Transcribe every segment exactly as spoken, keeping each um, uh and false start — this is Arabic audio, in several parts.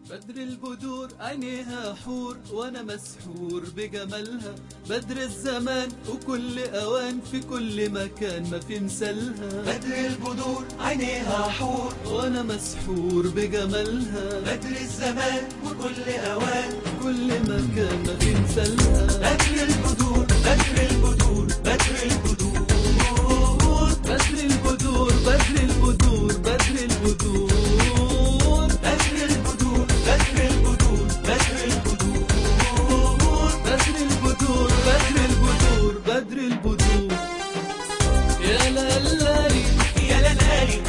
بدر البدور عينيها حور وانا مسحور بجمالها. بدر الزمان وكل اوان في كل مكان ما في مثالها. بدر البدور عينيها حور وانا مسحور بجمالها. بدر الزمان وكل اوان كل مكان ما في مثالها. بدر البدور بدر البدور بدر البدور بدر البدور بدر البدور بدر البدور بدر البدور بدر البدور بدر البدور بدر البدور بدر البدور بدر البدور. يا لالي يا لالي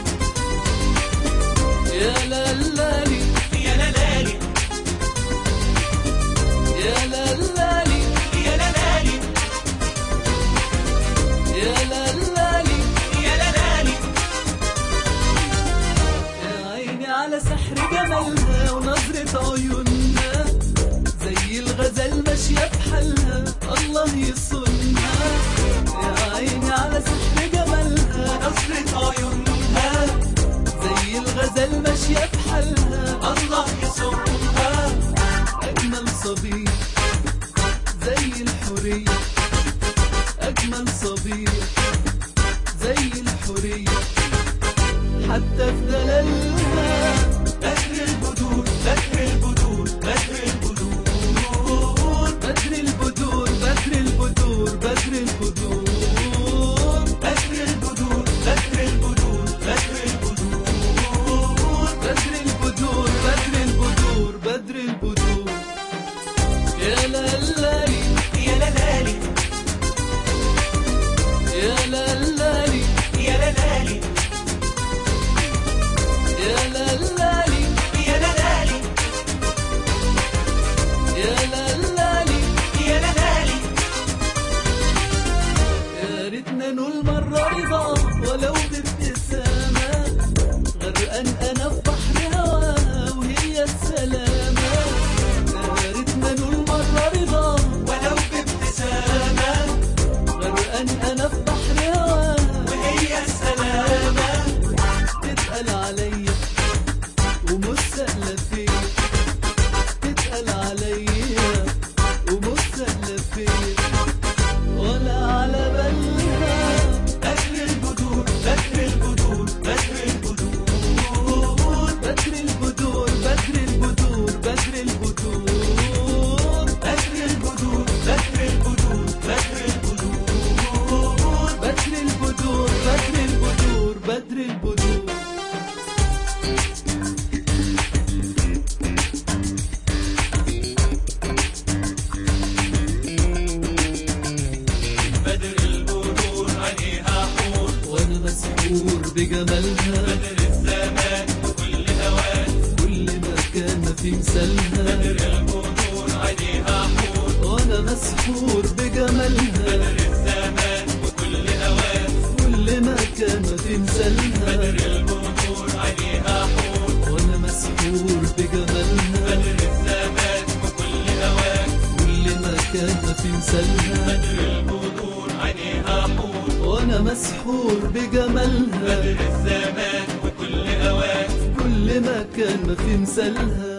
يا لالي يا لالي يا لالي يا لالي يا لالي يا لالي يا عيني على سحر جمالها ونظرة عيونها. زي الغزال ماشية بحالها الله يصونها. يا عيني على سحر جمالها نظرة عيونها زي الغزال ماشية بحالها الله يصونها. أجمل صبية زي الحورية. أجمل صبية زي الحورية حتى في دلالها. بدر البدور بدر البدور بدر البدور بدر البدور بدر البدور بدر البدور بدر البدور بدر البدور بدر البدور بدر البدور بدر البدور بدر البدور. يا لالي يا لالي يا لالي يا لالي يا لالي يا لالي يا لالي يا لالي يا ريتنا نقول مرة رضا ولو بابتسامة. غرقان أنا في بحر هواها وهي السلامة. يا ريتنا نقول مرة رضا ولو بابتسامة غرقان أنا في بحر هواها وهي السلامة. تتقل عليا ومش سهلة فيا. تتقل عليا ومش سهلة فيا ولا على بالها. بدر البدور بدر البدور بدر البدور بدر البدور بدر البدور بدر البدور بدر البدور بدر البدور بدر البدور بدر البدور بدر البدور بدر البدور. بدر البدور عينيها حور وانا مسحور بجمالها. بدر الزمان وكل اوان كل مكان ما في مثالها. بدر البدور عينيها حور وانا مسحور بجمالها. بدر الزمان وكل اوان كل مكان ما في مثالها. بدر البدور عينيها حور وانا مسحور بجمالها. بدر الزمان وكل اوان كل مكان ما في مثالها. بدر البدور عينيها حور وانا مسحور بجمالها. بدر الزمان وكل اوان كل مكان ما في مثالها.